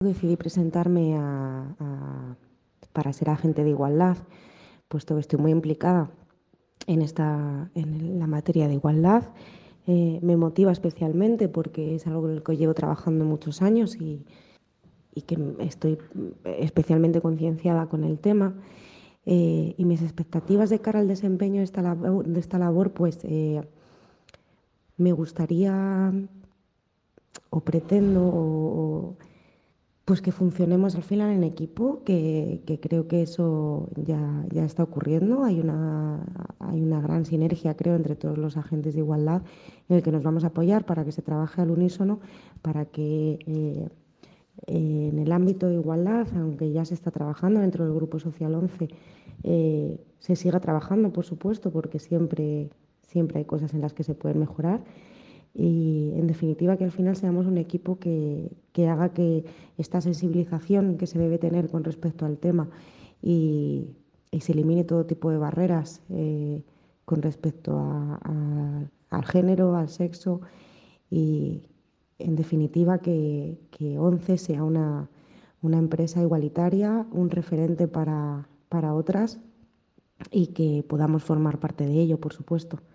Decidí presentarme para ser agente de igualdad, puesto que estoy muy implicada en la materia de igualdad. Me motiva especialmente porque es algo en el que llevo trabajando muchos años y que estoy especialmente concienciada con el tema. Y mis expectativas de cara al desempeño de esta labor, pues me gustaría o pretendo pues que funcionemos al final en equipo, que creo que eso ya está ocurriendo. Hay una gran sinergia, creo, entre todos los agentes de igualdad en el que nos vamos a apoyar para que se trabaje al unísono, para que en el ámbito de igualdad, aunque ya se está trabajando dentro del Grupo Social 11, se siga trabajando, por supuesto, porque siempre hay cosas en las que se pueden mejorar y, en definitiva, que al final seamos un equipo que haga que esta sensibilización que se debe tener con respecto al tema y, y se elimine todo tipo de barreras con respecto al género, al sexo y, en definitiva, que ONCE sea una empresa igualitaria, un referente para otras y que podamos formar parte de ello, por supuesto.